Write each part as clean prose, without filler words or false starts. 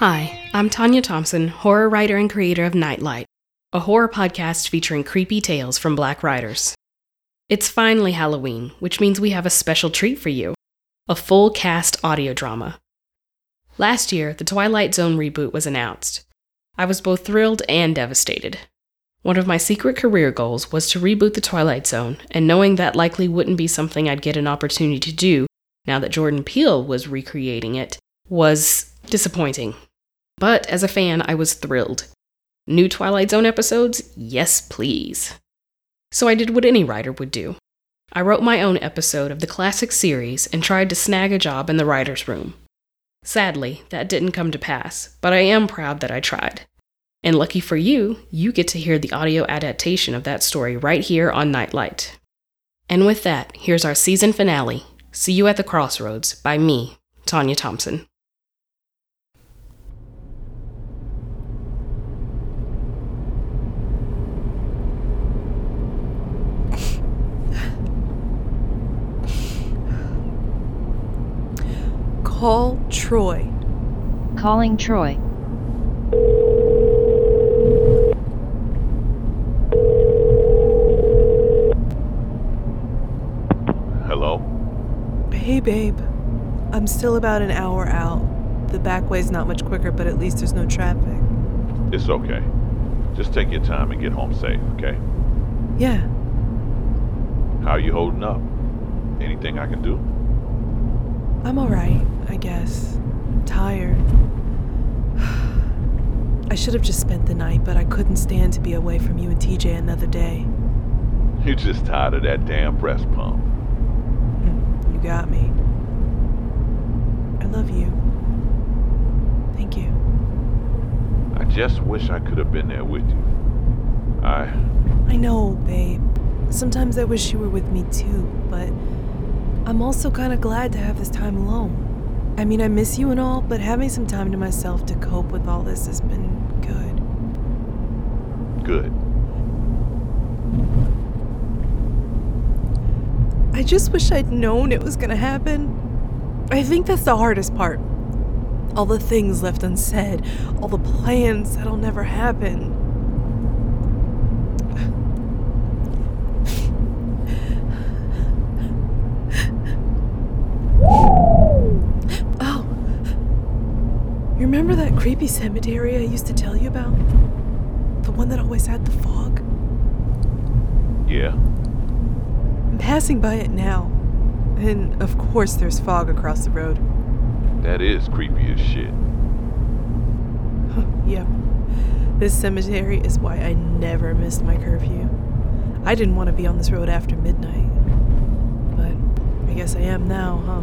Hi, I'm Tanya Thompson, horror writer and creator of Nightlight, a horror podcast featuring creepy tales from Black writers. It's finally Halloween, which means we have a special treat for you, a full cast audio drama. Last year, the Twilight Zone reboot was announced. I was both thrilled and devastated. One of my secret career goals was to reboot the Twilight Zone, and knowing that likely wouldn't be something I'd get an opportunity to do now that Jordan Peele was recreating it was disappointing. But as a fan, I was thrilled. New Twilight Zone episodes? Yes, please. So I did what any writer would do. I wrote my own episode of the classic series and tried to snag a job in the writer's room. Sadly, that didn't come to pass, but I am proud that I tried. And lucky for you, you get to hear the audio adaptation of that story right here on Nightlight. And with that, here's our season finale, See You at the Crossroads, by me, Tanya Thompson. Call Troy. Calling Troy. Hello? Hey, babe. I'm still about an hour out. The back way's not much quicker, but at least there's no traffic. It's okay. Just take your time and get home safe, okay? Yeah. How are you holding up? Anything I can do? I'm alright, I guess. Tired. I should have just spent the night, but I couldn't stand to be away from you and TJ another day. You're just tired of that damn breast pump. You got me. I love you. Thank you. I just wish I could have been there with you. I know, babe. Sometimes I wish you were with me too, but I'm also kind of glad to have this time alone. I mean, I miss you and all, but having some time to myself to cope with all this has been good. Good. I just wish I'd known it was gonna happen. I think that's the hardest part. All the things left unsaid, all the plans that'll never happen. Oh, you remember that creepy cemetery I used to tell you about? The one that always had the fog? Yeah. I'm passing by it now, and of course there's fog across the road. That is creepy as shit. Yep. This cemetery is why I never missed my curfew. I didn't want to be on this road after midnight. But I guess I am now, huh?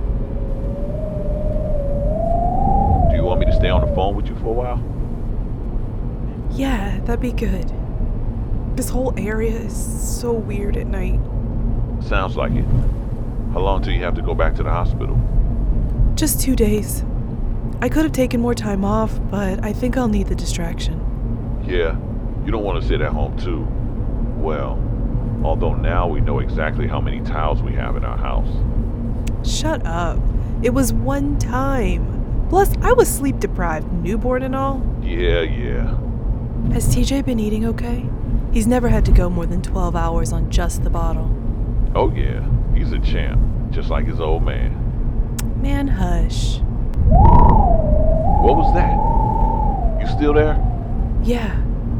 Do you want me to stay on the phone with you for a while? Yeah, that'd be good. This whole area is so weird at night. Sounds like it. How long till you have to go back to the hospital? Just 2 days. I could have taken more time off, but I think I'll need the distraction. Yeah, you don't want to sit at home too. Well, although now we know exactly how many tiles we have in our house. Shut up. It was one time. Plus, I was sleep deprived, newborn and all. Yeah. Has TJ been eating okay? He's never had to go more than 12 hours on just the bottle. Oh yeah, he's a champ, just like his old man. Man, hush. What was that? You still there? Yeah.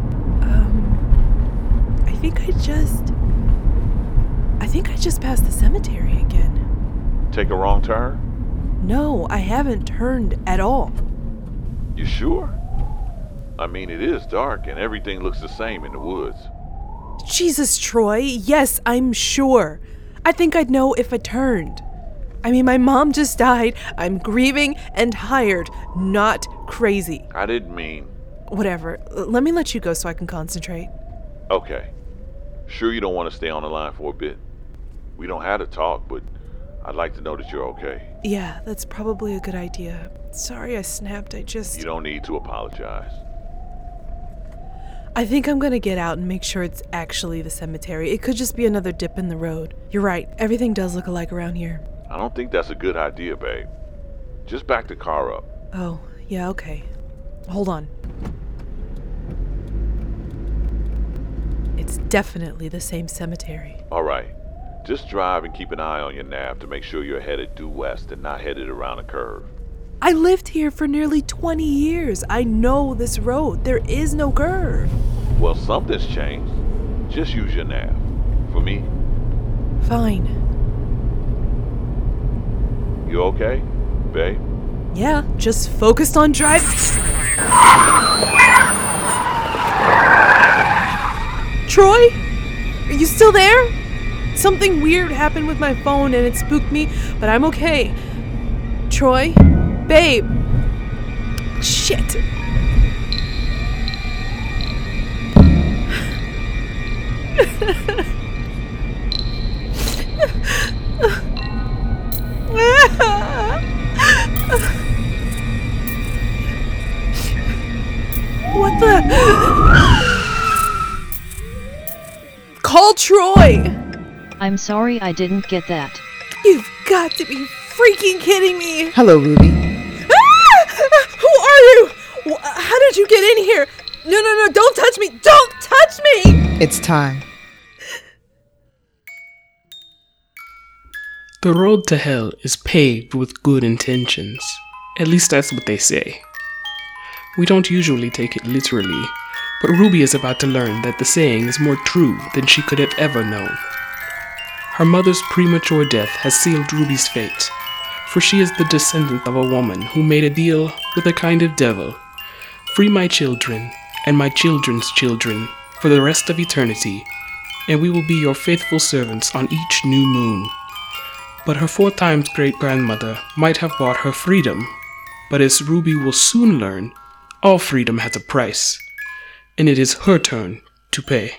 I think I just passed the cemetery again. Take a wrong turn? No, I haven't turned at all. You sure? I mean, it is dark and everything looks the same in the woods. Jesus, Troy. Yes, I'm sure. I think I'd know if I turned. I mean, my mom just died. I'm grieving and tired, not crazy. I didn't mean... Whatever. Let me let you go so I can concentrate. Okay. Sure you don't want to stay on the line for a bit? We don't have to talk, but I'd like to know that you're okay. Yeah, that's probably a good idea. Sorry I snapped, You don't need to apologize. I think I'm gonna get out and make sure it's actually the cemetery. It could just be another dip in the road. You're right, everything does look alike around here. I don't think that's a good idea, babe. Just back the car up. Oh, Yeah, okay. Hold on. It's definitely the same cemetery. All right. Just drive and keep an eye on your nav to make sure you're headed due west and not headed around a curve. I lived here for nearly 20 years. I know this road. There is no curve. Well, something's changed. Just use your nav. For me? Fine. You okay, babe? Yeah, just focused on driving. Troy? Are you still there? Something weird happened with my phone and it spooked me, but I'm okay. Troy? Babe. Shit. What the? Call Troy! I'm sorry I didn't get that. You've got to be freaking kidding me! Hello, Ruby. Who are you? How did you get in here? No, don't touch me! Don't touch me! It's time. The road to hell is paved with good intentions. At least that's what they say. We don't usually take it literally, but Ruby is about to learn that the saying is more true than she could have ever known. Her mother's premature death has sealed Ruby's fate, for she is the descendant of a woman who made a deal with a kind of devil. Free my children and my children's children for the rest of eternity, and we will be your faithful servants on each new moon. But her 4 times great-grandmother might have bought her freedom, but as Ruby will soon learn, all freedom has a price, and it is her turn to pay.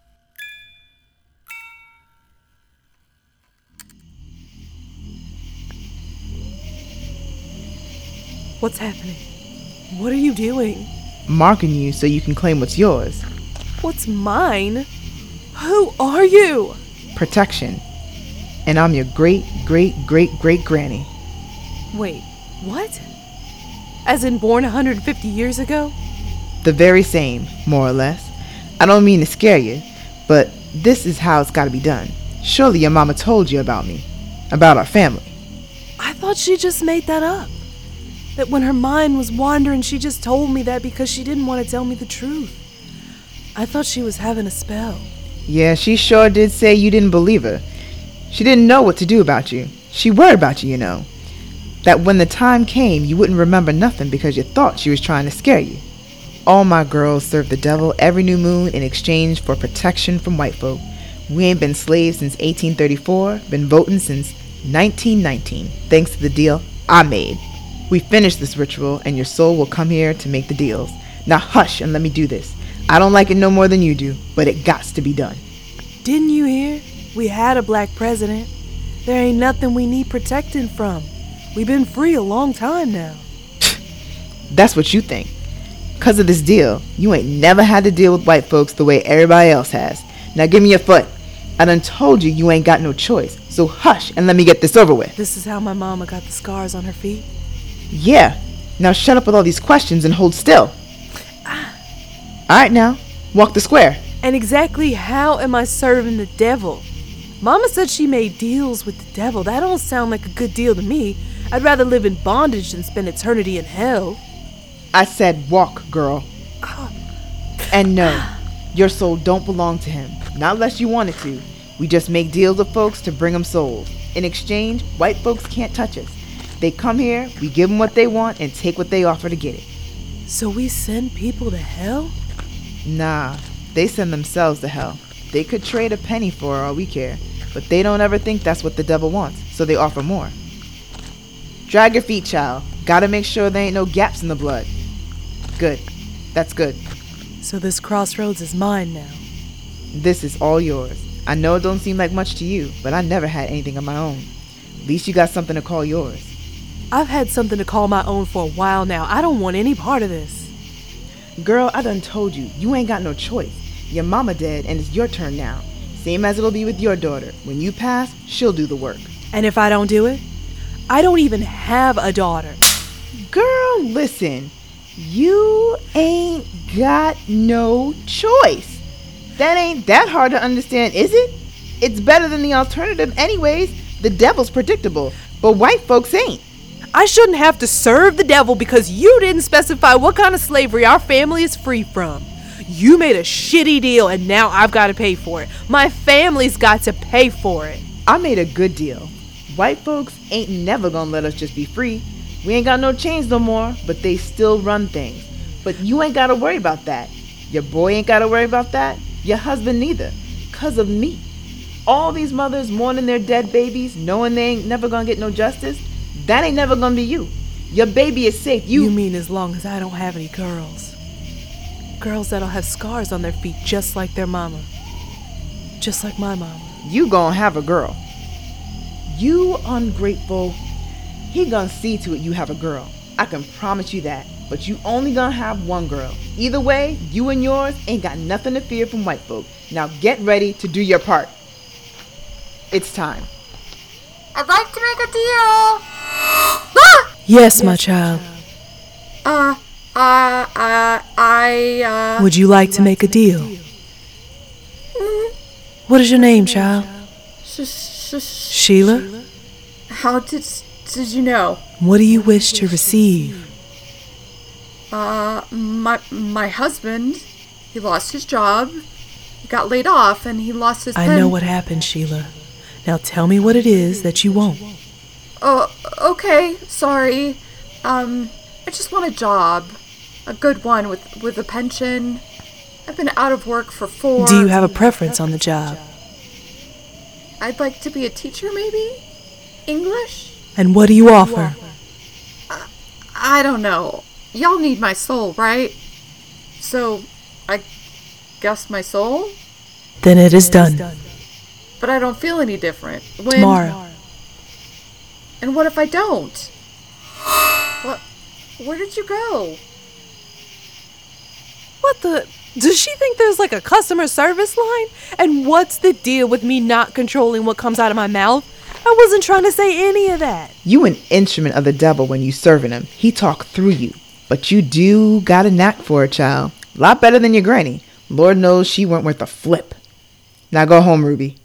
What's happening? What are you doing? Marking you so you can claim what's yours. What's mine? Who are you? Protection. And I'm your great-great-great-great-granny. Wait, what? As in born 150 years ago? The very same, more or less. I don't mean to scare you, but this is how it's gotta be done. Surely your mama told you about me. About our family. I thought she just made that up. That when her mind was wandering, she just told me that because she didn't want to tell me the truth. I thought she was having a spell. Yeah, she sure did say you didn't believe her. She didn't know what to do about you. She worried about you, you know. That when the time came, you wouldn't remember nothing because you thought she was trying to scare you. All my girls serve the devil every new moon in exchange for protection from white folk. We ain't been slaves since 1834, been voting since 1919, thanks to the deal I made. We finished this ritual, and your soul will come here to make the deals. Now hush and let me do this. I don't like it no more than you do, but it gots to be done. Didn't you hear? We had a black president. There ain't nothing we need protecting from. We've been free a long time now. That's what you think. 'Cause of this deal, you ain't never had to deal with white folks the way everybody else has. Now give me your foot. I done told you you ain't got no choice, so hush and let me get this over with. This is how my mama got the scars on her feet? Yeah. Now shut up with all these questions and hold still. Alright now, walk the square. And exactly how am I serving the devil? Mama said she made deals with the devil. That don't sound like a good deal to me. I'd rather live in bondage than spend eternity in hell. I said walk, girl. And no, your soul don't belong to him. Not unless you want it to. We just make deals with folks to bring them souls. In exchange, white folks can't touch us. They come here, we give them what they want, and take what they offer to get it. So we send people to hell? Nah, they send themselves to hell. They could trade a penny for all we care, but they don't ever think that's what the devil wants, so they offer more. Drag your feet, child. Gotta make sure there ain't no gaps in the blood. Good. That's good. So this crossroads is mine now. This is all yours. I know it don't seem like much to you, but I never had anything of my own. At least you got something to call yours. I've had something to call my own for a while now. I don't want any part of this. Girl, I done told you, you ain't got no choice. Your mama dead and it's your turn now. Same as it'll be with your daughter. When you pass, she'll do the work. And if I don't do it? I don't even have a daughter. Girl, listen. You ain't got no choice. That ain't that hard to understand, is it? It's better than the alternative anyways. The devil's predictable, but white folks ain't. I shouldn't have to serve the devil because you didn't specify what kind of slavery our family is free from. You made a shitty deal and now I've got to pay for it. My family's got to pay for it. I made a good deal. White folks ain't never gonna let us just be free. We ain't got no chains no more, but they still run things. But you ain't gotta worry about that. Your boy ain't gotta worry about that. Your husband neither. 'Cause of me. All these mothers mourning their dead babies, knowing they ain't never gonna get no justice, that ain't never gonna be you. Your baby is safe. You mean as long as I don't have any girls? Girls that'll have scars on their feet just like their mama. Just like my mama. You gonna have a girl. You ungrateful. He gonna see to it you have a girl. I can promise you that. But you only gonna have one girl. Either way, you and yours ain't got nothing to fear from white folk. Now get ready to do your part. It's time. I'd like to make a deal. Yes, my child. Would you like to make a deal? What is your name, child? Sheila? How did you know? What do you wish to receive? My husband, he lost his job. He got laid off and he lost his pen. I know what happened, Sheila. Now tell me what it is that you want. Oh, okay, sorry. I just want a job. A good one with a pension. I've been out of work for 4. Do you have a preference on the job? I'd like to be a teacher, maybe? English? And what do you offer? I don't know. Y'all need my soul, right? So, I guess my soul? Then it is done. But I don't feel any different. Tomorrow. And what if I don't? What? Where did you go? What the? Does she think there's like a customer service line? And what's the deal with me not controlling what comes out of my mouth? I wasn't trying to say any of that. You an instrument of the devil when you serving him. He talk through you. But you do got a knack for it, child. A lot better than your granny. Lord knows she weren't worth a flip. Now go home, Ruby.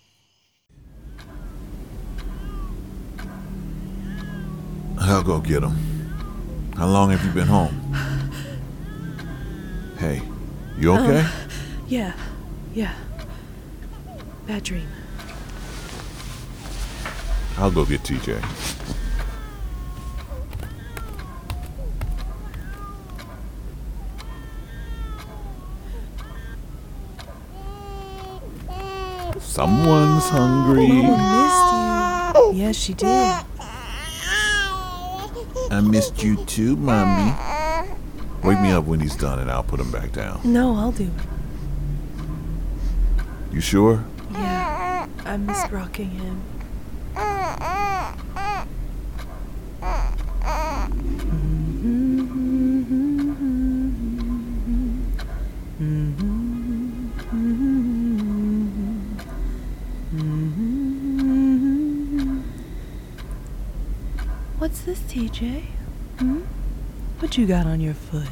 I'll go get him. How long have you been home? Hey, you okay? Yeah. Bad dream. I'll go get TJ. Someone's hungry. Mama missed you. Yes, she did. I missed you too, Mommy. Wake me up when he's done and I'll put him back down. No, I'll do it. You sure? Yeah, I missed rocking him. What's this, TJ? What you got on your foot?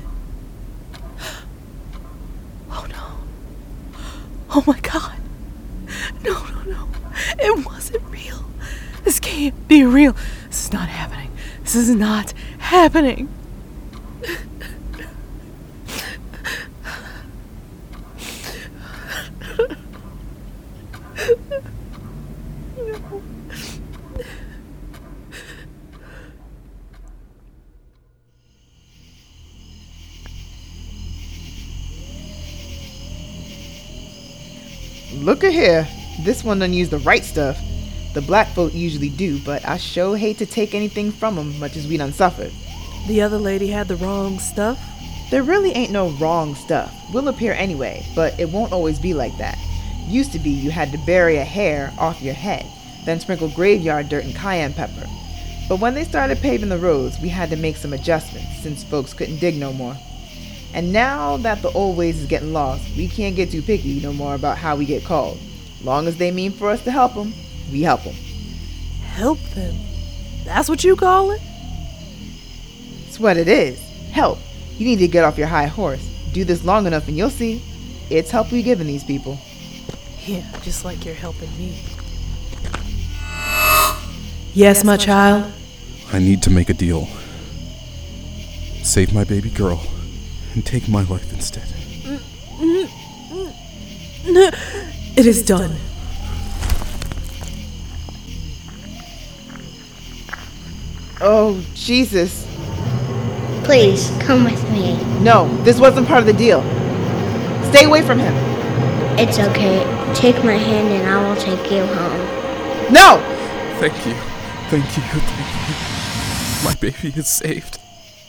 Oh no. Oh my God. No. It wasn't real. This can't be real. This is not happening. This is not happening. Look at here. This one done used the right stuff. The black folk usually do, but I sure hate to take anything from them, much as we done suffered. The other lady had the wrong stuff? There really ain't no wrong stuff. Will appear anyway, but it won't always be like that. Used to be you had to bury a hair off your head, then sprinkle graveyard dirt and cayenne pepper. But when they started paving the roads, we had to make some adjustments, since folks couldn't dig no more. And now that the old ways is getting lost, we can't get too picky no more about how we get called. Long as they mean for us to help them, we help them. Help them? That's what you call it? That's what it is. Help. You need to get off your high horse. Do this long enough and you'll see. It's help we're giving these people. Yeah, just like you're helping me. Yes, my child? I need to make a deal. Save my baby girl and take my life instead. It is done. Oh, Jesus. Please, come with me. No, this wasn't part of the deal. Stay away from him. It's okay. Take my hand and I will take you home. No! Thank you. Thank you. Thank you. My baby is saved.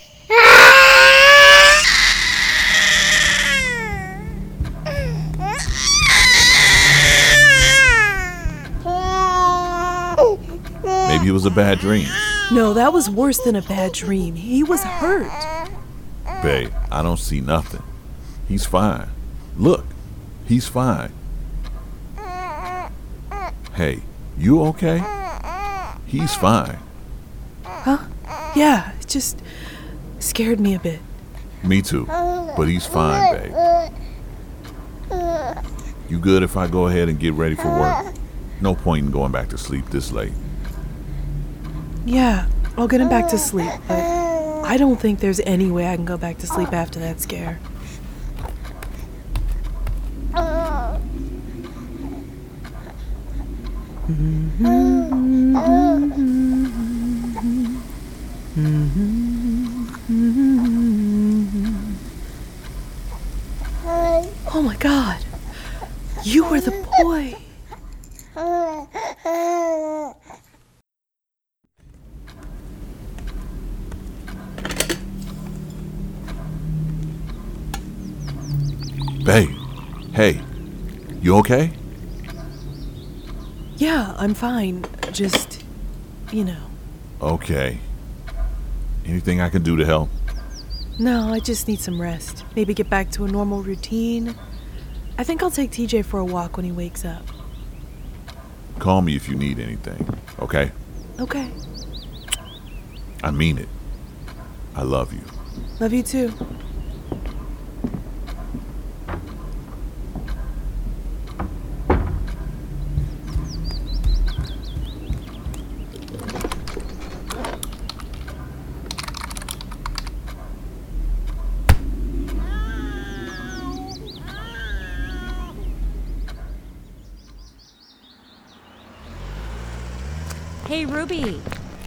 Maybe it was a bad dream. No, that was worse than a bad dream. He was hurt. Babe, I don't see nothing. He's fine. Look, he's fine. Hey, you okay? He's fine. Huh? Yeah, it just scared me a bit. Me too, but he's fine, babe. You good if I go ahead and get ready for work? No point in going back to sleep this late. Yeah, I'll get him back to sleep, but I don't think there's any way I can go back to sleep after that scare. Oh my God! You were the boy! Babe, hey, you okay? Yeah, I'm fine. Just, Okay. Anything I can do to help? No, I just need some rest. Maybe get back to a normal routine. I think I'll take TJ for a walk when he wakes up. Call me if you need anything, okay? Okay. I mean it. I love you. Love you too. Hey, Ruby.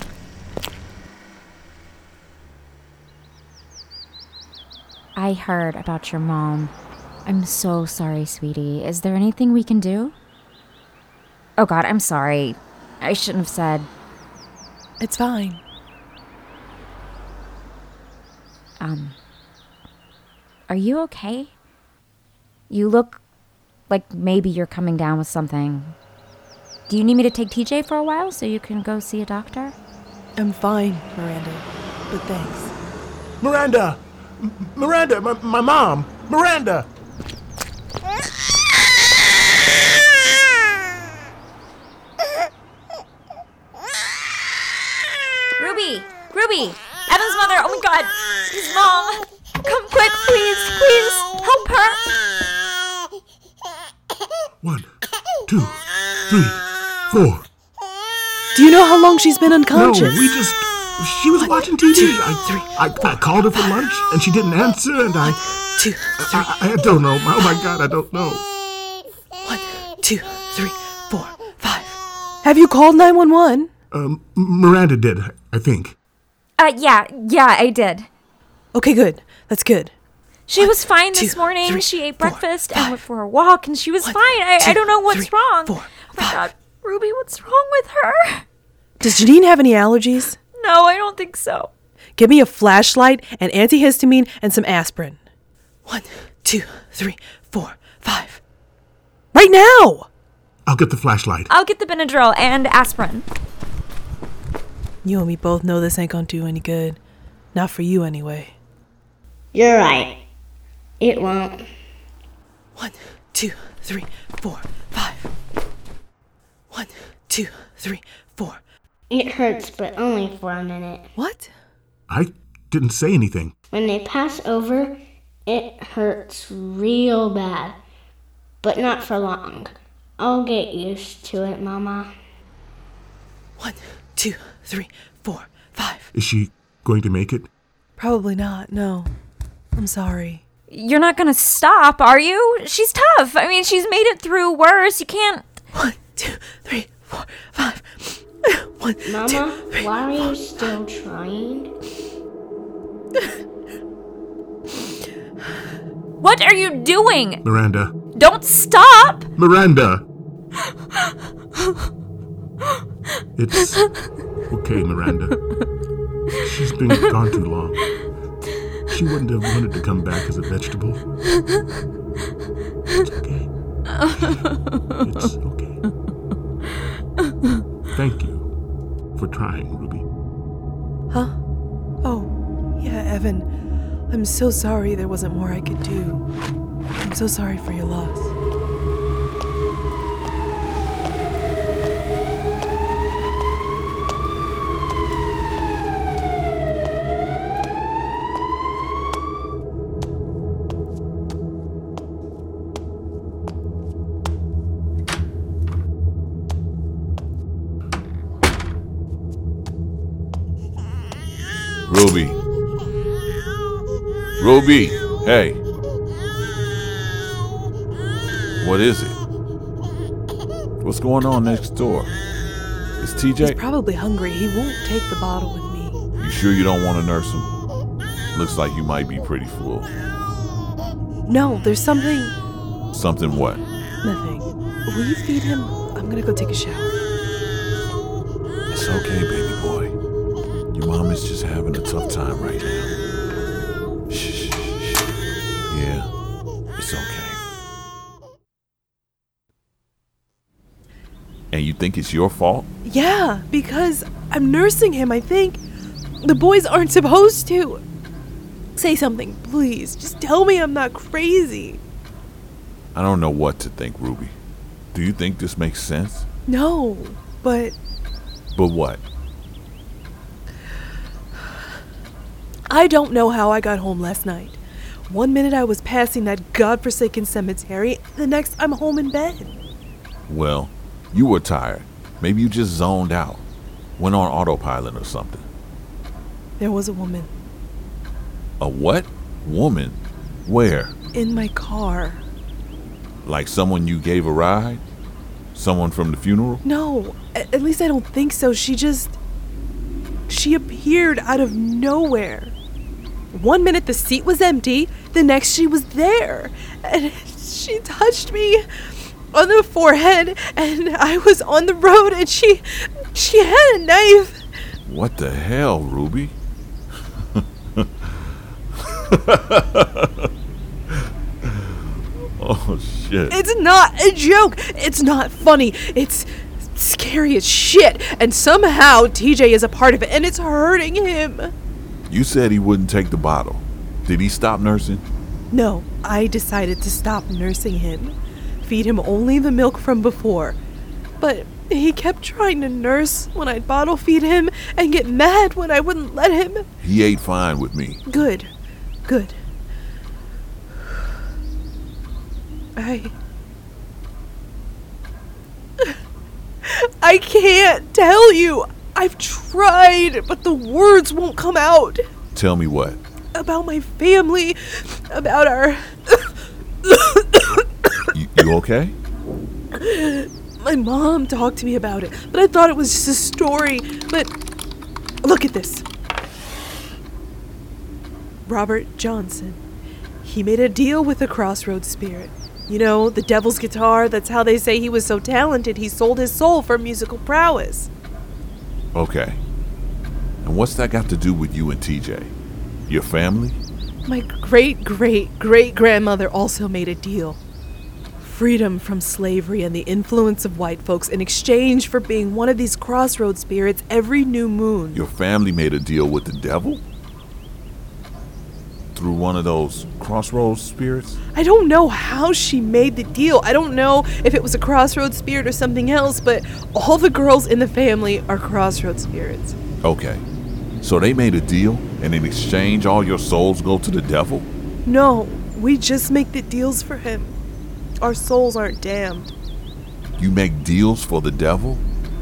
I heard about your mom. I'm so sorry, sweetie. Is there anything we can do? Oh, God, I'm sorry. I shouldn't have said. It's fine. Are you okay? You look like maybe you're coming down with something. Do you need me to take TJ for a while so you can go see a doctor? I'm fine, Miranda, but thanks. Miranda! Miranda, my mom! Miranda! Ruby! Evan's mother! Oh my God! His mom! Come quick, please! Please! Help her! 1, 2, 3, 4. Do you know how long she's been unconscious? No, she was watching TV. I called her for lunch, and she didn't answer, and I don't know. Oh my God, I don't know. 1, 2, 3, 4, 5. Have you called 911? Miranda did, I think. Yeah, I did. Okay, good. That's good. She was fine this morning. She ate breakfast and went for a walk, and she was fine. I don't know what's wrong. 4, oh my God, Ruby, what's wrong with her? Does Janine have any allergies? No, I don't think so. Give me a flashlight, an antihistamine, and some aspirin. 1, 2, 3, 4, 5. Right now! I'll get the flashlight. I'll get the Benadryl and aspirin. You and me both know this ain't gonna do any good. Not for you, anyway. You're right. It won't. 1, 2, 3, 4, 5. 1, 2, 3, 4. It hurts, but only for a minute. What? I didn't say anything. When they pass over, it hurts real bad. But not for long. I'll get used to it, Mama. 1, 2, 3, 4, 5. Is she going to make it? Probably not, no. I'm sorry. You're not gonna stop, are you? She's tough. I mean, she's made it through worse. You can't... 1, 2, 3, 4, 5. 1, Mama, 2, 3, why are you still trying? What are you doing? Miranda. Don't stop! Miranda! It's okay, Miranda. She's been gone too long. She wouldn't have wanted to come back as a vegetable. It's okay. It's okay. Thank you for trying, Ruby. Huh? Oh, yeah, Evan. I'm so sorry there wasn't more I could do. I'm so sorry for your loss. Ruby. Ruby, hey. What is it? What's going on next door? Is TJ? He's probably hungry. He won't take the bottle with me. You sure you don't want to nurse him? Looks like you might be pretty full. No, there's something... Something what? Nothing. Will you feed him? I'm gonna go take a shower. It's okay, baby boy. Your mom is just having a tough time right now. Shh. Yeah, it's okay. And you think it's your fault? Yeah, because I'm nursing him, I think. The boys aren't supposed to. Say something, please. Just tell me I'm not crazy. I don't know what to think, Ruby. Do you think this makes sense? No, but... But what? I don't know how I got home last night. One minute I was passing that godforsaken cemetery, the next I'm home in bed. Well, you were tired. Maybe you just zoned out. Went on autopilot or something. There was a woman. A what? Woman? Where? In my car. Like someone you gave a ride? Someone from the funeral? No, at least I don't think so. She appeared out of nowhere. One minute the seat was empty, the next she was there. And she touched me on the forehead, and I was on the road, and she had a knife. What the hell, Ruby? Oh, shit. It's not a joke. It's not funny. It's scary as shit. And somehow TJ is a part of it, and it's hurting him. You said he wouldn't take the bottle. Did he stop nursing? No, I decided to stop nursing him. Feed him only the milk from before. But he kept trying to nurse when I'd bottle feed him and get mad when I wouldn't let him. He ate fine with me. Good. I can't tell you. I've tried, but the words won't come out. Tell me what? About my family, about our... You okay? My mom talked to me about it, but I thought it was just a story. But look at this. Robert Johnson. He made a deal with the Crossroads Spirit. You know, the devil's guitar, that's how they say he was so talented he sold his soul for musical prowess. Okay. And what's that got to do with you and TJ? Your family? My great-great-great-grandmother also made a deal. Freedom from slavery and the influence of white folks in exchange for being one of these Crossroads spirits every new moon. Your family made a deal with the devil? Through one of those Crossroads spirits? I don't know how she made the deal. I don't know if it was a Crossroads spirit or something else, but all the girls in the family are Crossroads spirits. Okay. So they made a deal, and in exchange all your souls go to the devil? No, we just make the deals for him. Our souls aren't damned. You make deals for the devil?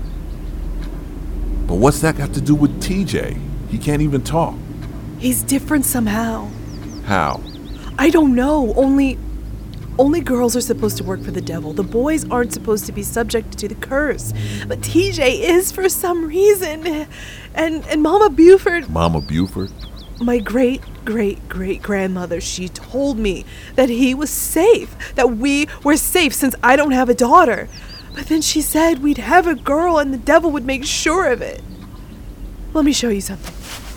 But what's that got to do with TJ? He can't even talk. He's different somehow. How? I don't know. Only girls are supposed to work for the devil. The boys aren't supposed to be subject to the curse. But TJ is for some reason. And Mama Buford... Mama Buford? My great-great-great-grandmother, she told me that he was safe, that we were safe since I don't have a daughter. But then she said we'd have a girl and the devil would make sure of it. Let me show you something.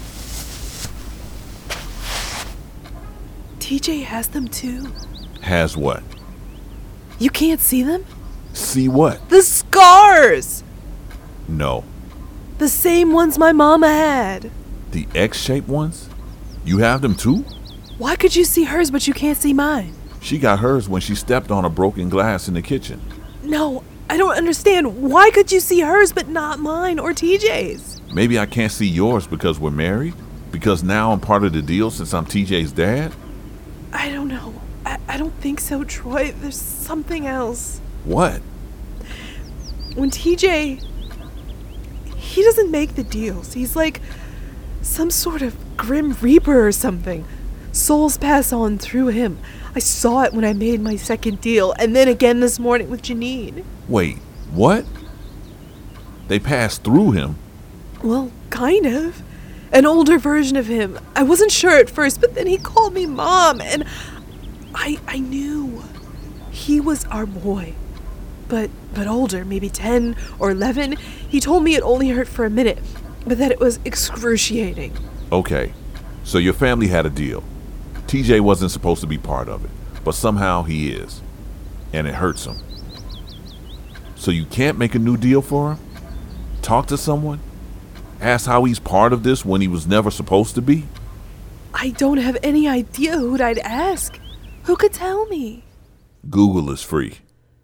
TJ has them too. Has what? You can't see them? See what? The scars! No. The same ones my mama had. The X-shaped ones? You have them too? Why could you see hers but you can't see mine? She got hers when she stepped on a broken glass in the kitchen. No, I don't understand. Why could you see hers but not mine or TJ's? Maybe I can't see yours because we're married? Because now I'm part of the deal since I'm TJ's dad? I don't know. I don't think so, Troy. There's something else. What? When TJ... He doesn't make the deals. He's like some sort of grim reaper or something. Souls pass on through him. I saw it when I made my second deal, and then again this morning with Janine. Wait, what? They passed through him? Well, kind of. An older version of him. I wasn't sure at first, but then he called me Mom, and I knew. He was our boy. But older, maybe 10 or 11. He told me it only hurt for a minute, but that it was excruciating. Okay, so your family had a deal. TJ wasn't supposed to be part of it, but somehow he is. And it hurts him. So you can't make a new deal for him? Talk to someone? Ask how he's part of this when he was never supposed to be? I don't have any idea who'd I'd ask. Who could tell me? Google is free.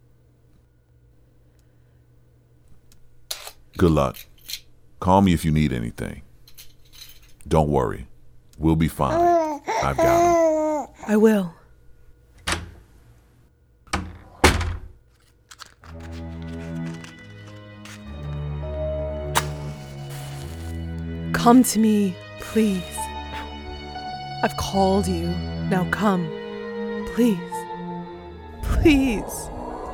Good luck. Call me if you need anything. Don't worry. We'll be fine. I've got him. I will. Come to me, please. I've called you. Now come. Please. Please.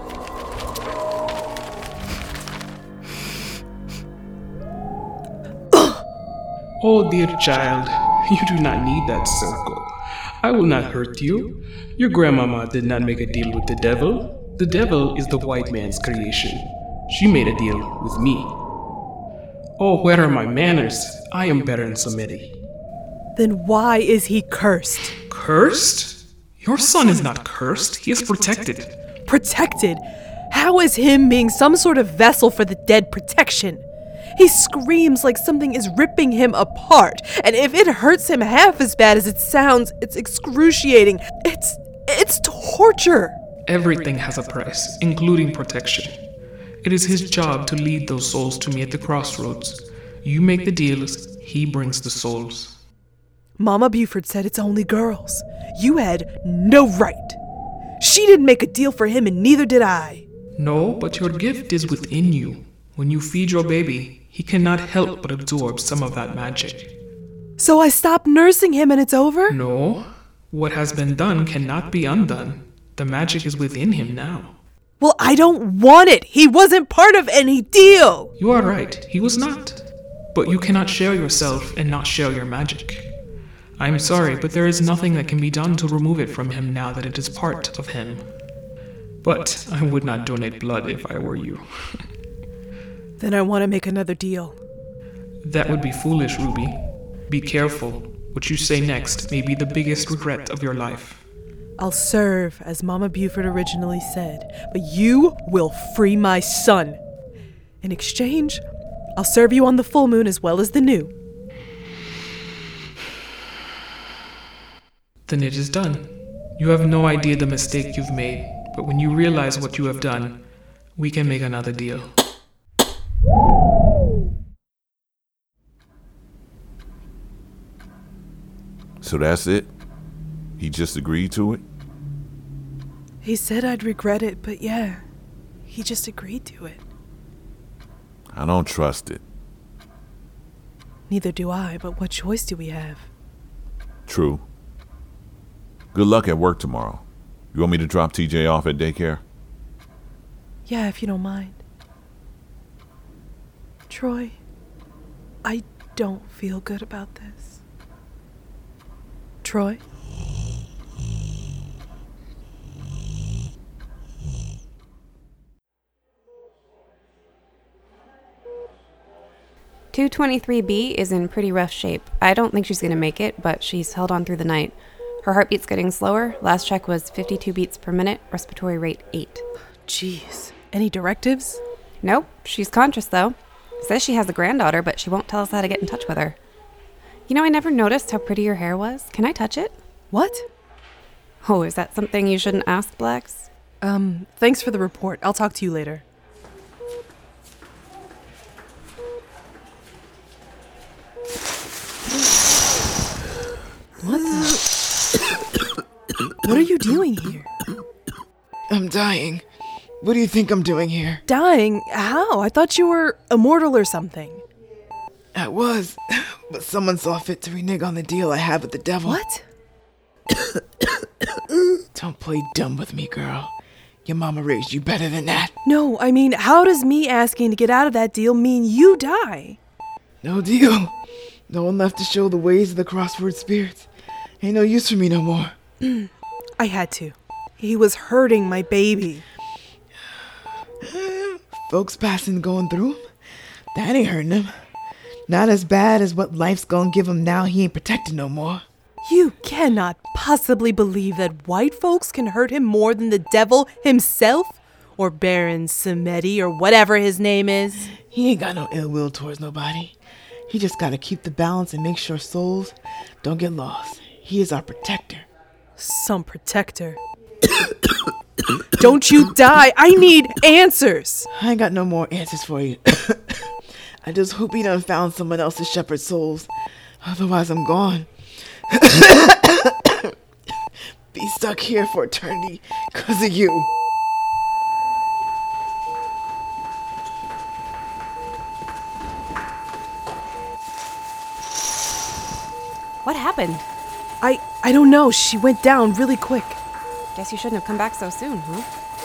Oh, dear child, you do not need that circle. I will not hurt you. Your grandmama did not make a deal with the devil. The devil is the white man's creation. She made a deal with me. Oh, where are my manners? I am better than Samedi. Then why is he cursed? Cursed? Your son is not cursed. He is protected. Protected? How is him being some sort of vessel for the dead protection? He screams like something is ripping him apart, and if it hurts him half as bad as it sounds, it's excruciating. It's torture. Everything has a price, including protection. It is his job to lead those souls to me at the crossroads. You make the deals, he brings the souls. Mama Buford said it's only girls. You had no right. She didn't make a deal for him, and neither did I. No, but your gift is within you. When you feed your baby, he cannot help but absorb some of that magic. So I stop nursing him and it's over? No. What has been done cannot be undone. The magic is within him now. Well, I don't want it. He wasn't part of any deal. You are right. He was not. But you cannot share yourself and not share your magic. I'm sorry, but there is nothing that can be done to remove it from him now that it is part of him. But I would not donate blood if I were you. Then I want to make another deal. That would be foolish, Ruby. Be careful. What you say next may be the biggest regret of your life. I'll serve, as Mama Buford originally said, but you will free my son. In exchange, I'll serve you on the full moon as well as the new. Then it is done. You have no idea the mistake you've made, but when you realize what you have done, we can make another deal. So that's it? He just agreed to it? He said I'd regret it, but yeah, he just agreed to it. I don't trust it. Neither do I, but what choice do we have? True. Good luck at work tomorrow. You want me to drop TJ off at daycare? Yeah, if you don't mind. Troy, I don't feel good about this. Troy? "223B is in pretty rough shape. I don't think she's going to make it, but she's held on through the night. Her heartbeat's getting slower. Last check was 52 beats per minute, respiratory rate 8. Jeez. Any directives? Nope. She's conscious, though. Says she has a granddaughter, but she won't tell us how to get in touch with her. You know, I never noticed how pretty your hair was. Can I touch it? What? Oh, is that something you shouldn't ask, Blacks? Thanks for the report. I'll talk to you later. What the? What are you doing here? I'm dying. What do you think I'm doing here? Dying? How? I thought you were immortal or something. I was, but someone saw fit to renege on the deal I had with the devil. What? Don't play dumb with me, girl. Your mama raised you better than that. No, I mean, how does me asking to get out of that deal mean you die? No deal. No one left to show the ways of the Crossword spirits. Ain't no use for me no more. I had to. He was hurting my baby. Folks passing going through him, that ain't hurting him. Not as bad as what life's gonna give him now he ain't protected no more. You cannot possibly believe that white folks can hurt him more than the devil himself? Or Baron Samedi or whatever his name is? He ain't got no ill will towards nobody. He just gotta keep the balance and make sure souls don't get lost. He is our protector. Some protector. Don't you die! I need answers! I ain't got no more answers for you. I just hope he done found someone else to shepherd souls. Otherwise, I'm gone. Be stuck here for eternity because of you. What happened? I don't know. She went down really quick. Guess you shouldn't have come back so soon, huh?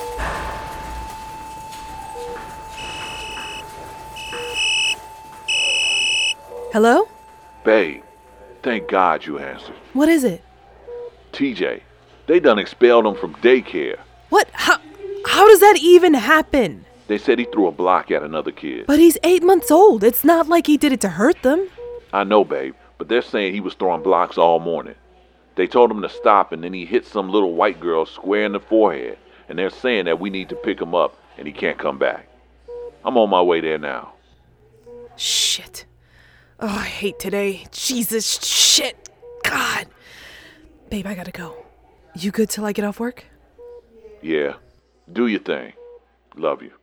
Hello? Babe, thank God you answered. What is it? TJ, they done expelled him from daycare. What? How does that even happen? They said he threw a block at another kid. But he's 8 months old. It's not like he did it to hurt them. I know, babe, but they're saying he was throwing blocks all morning. They told him to stop, and then he hit some little white girl square in the forehead, and they're saying that we need to pick him up, and he can't come back. I'm on my way there now. Shit. Oh, I hate today. Jesus, shit. God. Babe, I gotta go. You good till I get off work? Yeah. Do your thing. Love you.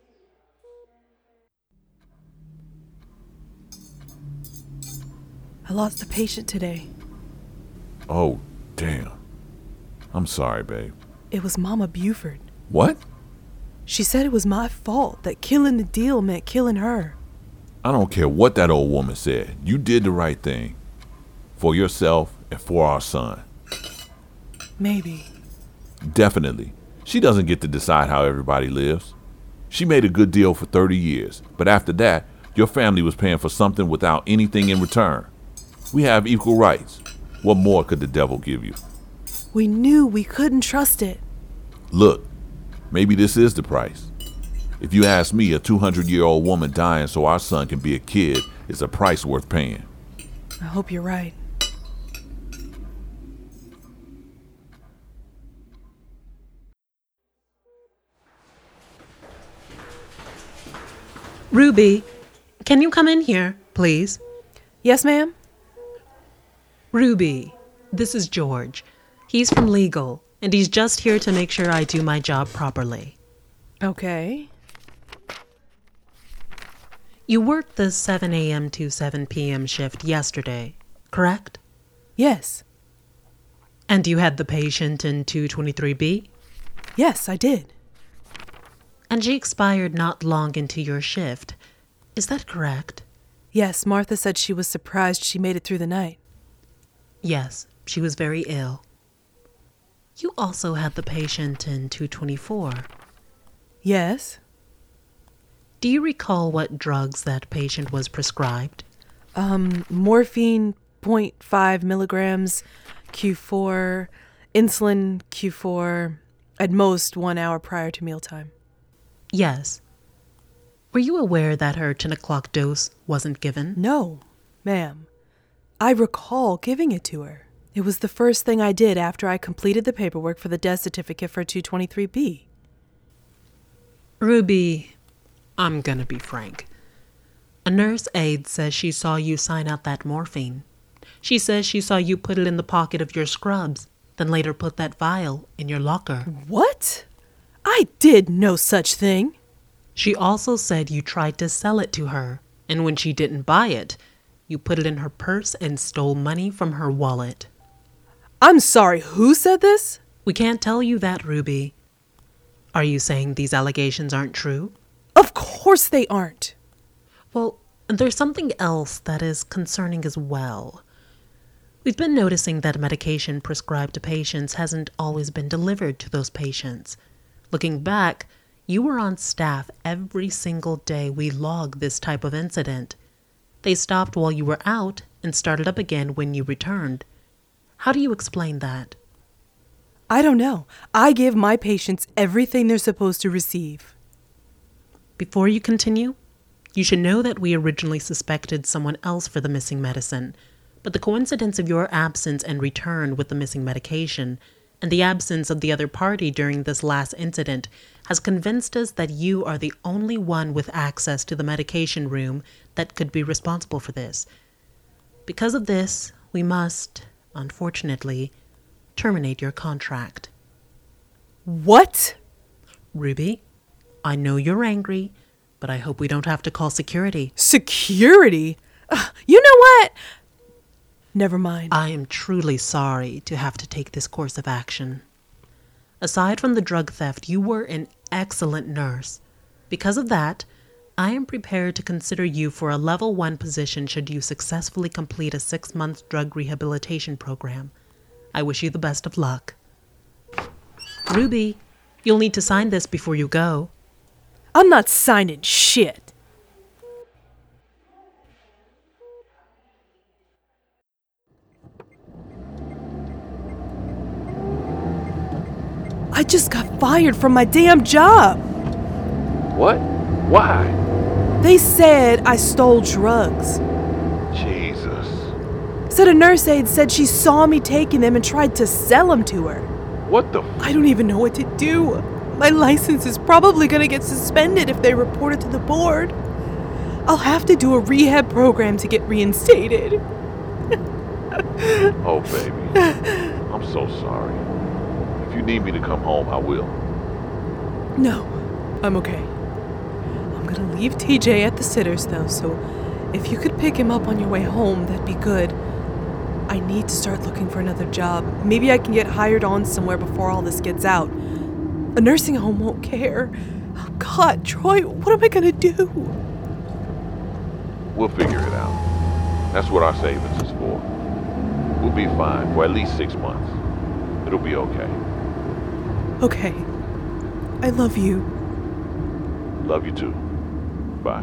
I lost a patient today. Oh, damn. I'm sorry, babe. It was Mama Buford. What? She said it was my fault, that killing the deal meant killing her. I don't care what that old woman said. You did the right thing. For yourself and for our son. Maybe. Definitely. She doesn't get to decide how everybody lives. She made a good deal for 30 years, but after that, your family was paying for something without anything in return. We have equal rights. What more could the devil give you? We knew we couldn't trust it. Look, maybe this is the price. If you ask me, a 200-year-old woman dying so our son can be a kid is a price worth paying. I hope you're right. Ruby, can you come in here, please? Yes, ma'am? Ruby, this is George. He's from legal, and he's just here to make sure I do my job properly. Okay. You worked the 7 a.m. to 7 p.m. shift yesterday, correct? Yes. And you had the patient in 223B? Yes, I did. And she expired not long into your shift. Is that correct? Yes, Martha said she was surprised she made it through the night. Yes, she was very ill. You also had the patient in 224. Yes. Do you recall what drugs that patient was prescribed? Morphine, 0.5 milligrams, Q4, insulin, Q4, at most 1 hour prior to mealtime. Yes. Were you aware that her 10 o'clock dose wasn't given? No, ma'am. I recall giving it to her. It was the first thing I did after I completed the paperwork for the death certificate for 223B. Ruby, I'm gonna be frank. A nurse aide says she saw you sign out that morphine. She says she saw you put it in the pocket of your scrubs, then later put that vial in your locker. What? I did no such thing. She also said you tried to sell it to her, and when she didn't buy it, you put it in her purse and stole money from her wallet. I'm sorry, who said this? We can't tell you that, Ruby. Are you saying these allegations aren't true? Of course they aren't. Well, there's something else that is concerning as well. We've been noticing that medication prescribed to patients hasn't always been delivered to those patients. Looking back, you were on staff every single day we log this type of incident. They stopped while you were out and started up again when you returned. How do you explain that? I don't know. I give my patients everything they're supposed to receive. Before you continue, you should know that we originally suspected someone else for the missing medicine, but the coincidence of your absence and return with the missing medication and the absence of the other party during this last incident has convinced us that you are the only one with access to the medication room that could be responsible for this. Because of this, we must, unfortunately, terminate your contract. What? Ruby, I know you're angry, but I hope we don't have to call security. Security? You know what? Never mind. I am truly sorry to have to take this course of action. Aside from the drug theft, you were an excellent nurse. Because of that, I am prepared to consider you for a level 1 position should you successfully complete a 6-month drug rehabilitation program. I wish you the best of luck. Ruby, you'll need to sign this before you go. I'm not signing shit. I just got fired from my damn job. What? Why? They said I stole drugs. Jesus. Said a nurse aide said she saw me taking them and tried to sell them to her. What the I don't even know what to do. My license is probably going to get suspended if they report it to the board. I'll have to do a rehab program to get reinstated. Oh, baby. I'm so sorry. If you need me to come home, I will. No, I'm okay. I'm gonna leave TJ at the sitters, though, so if you could pick him up on your way home, that'd be good. I need to start looking for another job. Maybe I can get hired on somewhere before all this gets out. A nursing home won't care. Oh, God, Troy, what am I gonna do? We'll figure it out. That's what our savings is for. We'll be fine for at least 6 months. It'll be okay. Okay. I love you. Love you too. Bye.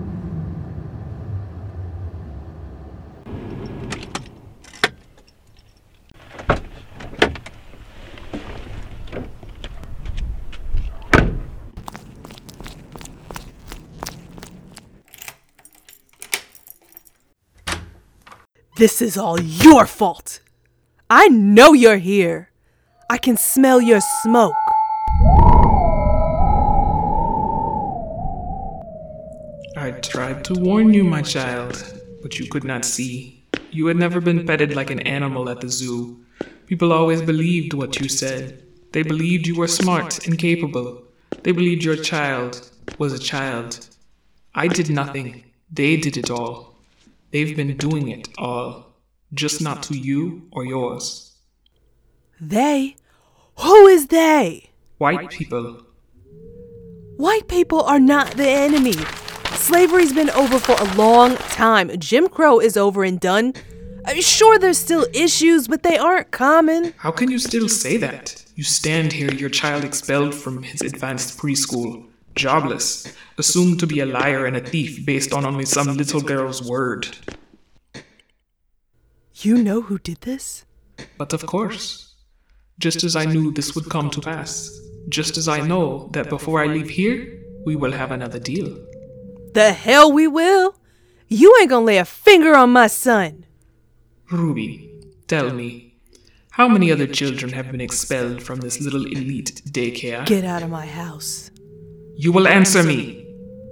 This is all your fault. I know you're here. I can smell your smoke. I tried to warn you, my child, but you could not see. You had never been petted like an animal at the zoo. People always believed what you said. They believed you were smart and capable. They believed your child was a child. I did nothing. They did it all. They've been doing it all, just not to you or yours. They? Who is they? White people. White people are not the enemy. Slavery's been over for a long time. Jim Crow is over and done. Sure, there's still issues, but they aren't common. How can you still say that? You stand here, your child expelled from his advanced preschool, jobless, assumed to be a liar and a thief based on only some little girl's word. You know who did this? But of course. Just as I knew this would come to pass. Just as I know that before I leave here, we will have another deal. The hell we will? You ain't gonna lay a finger on my son. Ruby, tell me, how many other children have been expelled from this little elite daycare? Get out of my house. You will answer me.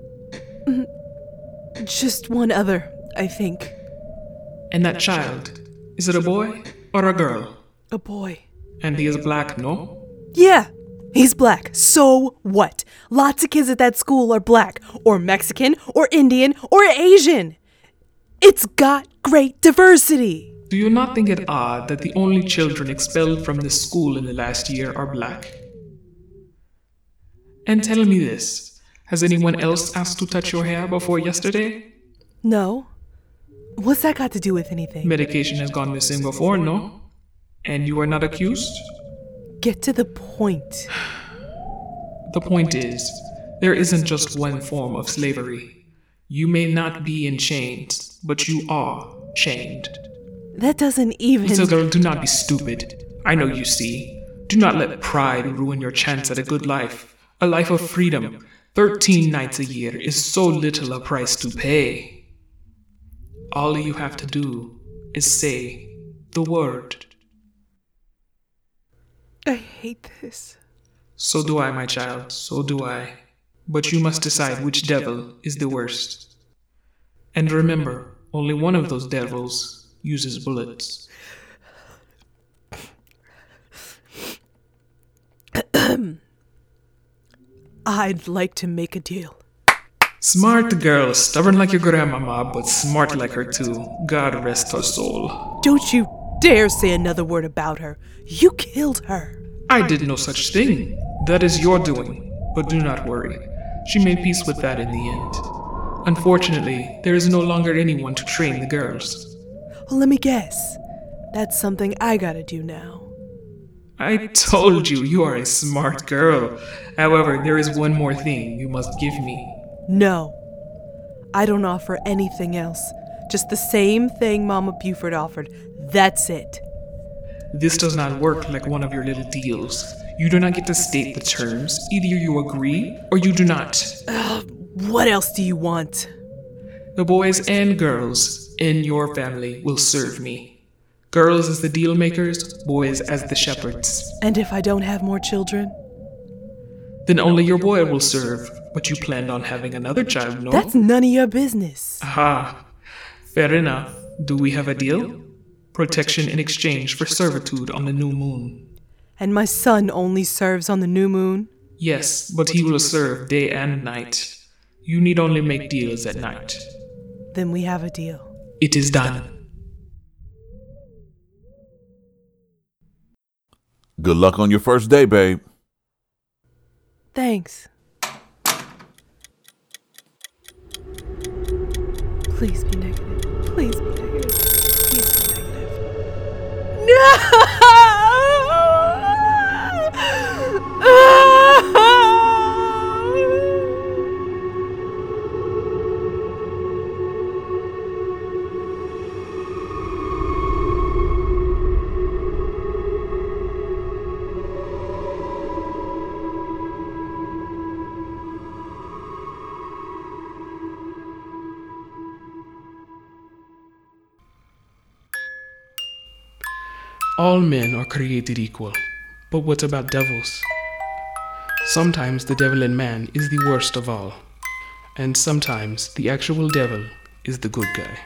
Just one other, I think. And that child, is it a boy or a girl? A boy. And he is black, no? Yeah, he's black. So what? Lots of kids at that school are black, or Mexican, or Indian, or Asian. It's got great diversity. Do you not think it odd that the only children expelled from this school in the last year are black? And tell me this, has anyone else asked to touch your hair before yesterday? No. What's that got to do with anything? Medication has gone missing before, no? And you are not accused? Get to the point. The point is, there isn't just one form of slavery. You may not be in chains, but you are chained. That doesn't even... Little girl, do not be stupid. I know you see. Do not let pride ruin your chance at a good life. A life of freedom. 13 nights a year is so little a price to pay. All you have to do is say the word. I hate this. So do I, my child, so do I. But you must decide which devil is the worst. And remember, only one of those devils uses bullets. I'd like to make a deal. Smart girl, stubborn like your grandmama, but smart like her too. God rest her soul. Don't you dare say another word about her. You killed her. I did no such thing. That is your doing. But do not worry. She made peace with that in the end. Unfortunately, there is no longer anyone to train the girls. Well, let me guess. That's something I gotta do now. I told you, you are a smart girl. However, there is one more thing you must give me. No. I don't offer anything else. Just the same thing Mama Buford offered. That's it. This does not work like one of your little deals. You do not get to state the terms. Either you agree or you do not. What else do you want? The boys and girls in your family will serve me. Girls as the deal makers, boys as the shepherds. And if I don't have more children? Then only your boy will serve. But you planned on having another child, no? That's none of your business. Aha. Fair enough. Do we have a deal? Protection in exchange for servitude on the new moon. And my son only serves on the new moon? Yes, but he will serve day and night. You need only make deals at night. Then we have a deal. It is done. Good luck on your first day, babe. Thanks. Please be negative. Please be negative. Please be negative. No! All men are created equal, but what about devils? Sometimes the devil in man is the worst of all, and sometimes the actual devil is the good guy.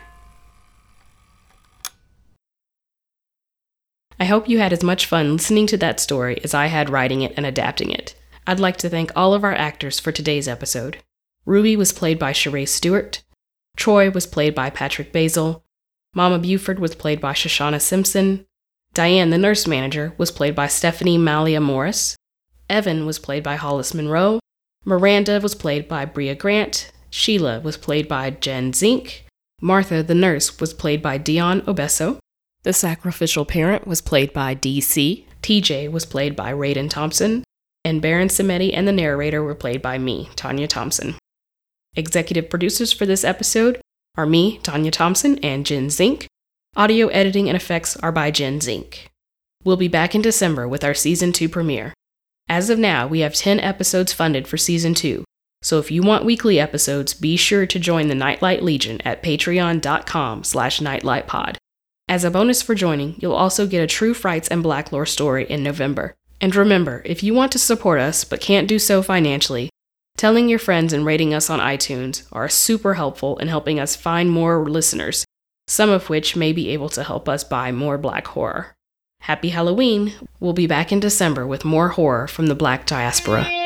I hope you had as much fun listening to that story as I had writing it and adapting it. I'd like to thank all of our actors for today's episode. Ruby was played by Sheree Stewart. Troy was played by Patrick Basil. Mama Buford was played by Shoshana Simpson. Diane, the nurse manager, was played by Stephanie Malia Morris. Evan was played by Hollis Monroe. Miranda was played by Bria Grant. Sheila was played by Jen Zink. Martha, the nurse, was played by Dion Obeso. The sacrificial parent was played by DC. TJ was played by Raiden Thompson. And Baron Samedi and the narrator were played by me, Tanya Thompson. Executive producers for this episode are me, Tanya Thompson, and Jen Zink. Audio editing and effects are by Jen Zink. We'll be back in December with our Season 2 premiere. As of now, we have 10 episodes funded for Season 2, so if you want weekly episodes, be sure to join the Nightlight Legion at patreon.com/nightlightpod. As a bonus for joining, you'll also get a True Frights and Black Lore story in November. And remember, if you want to support us but can't do so financially, telling your friends and rating us on iTunes are super helpful in helping us find more listeners, some of which may be able to help us buy more Black horror. Happy Halloween! We'll be back in December with more horror from the Black diaspora.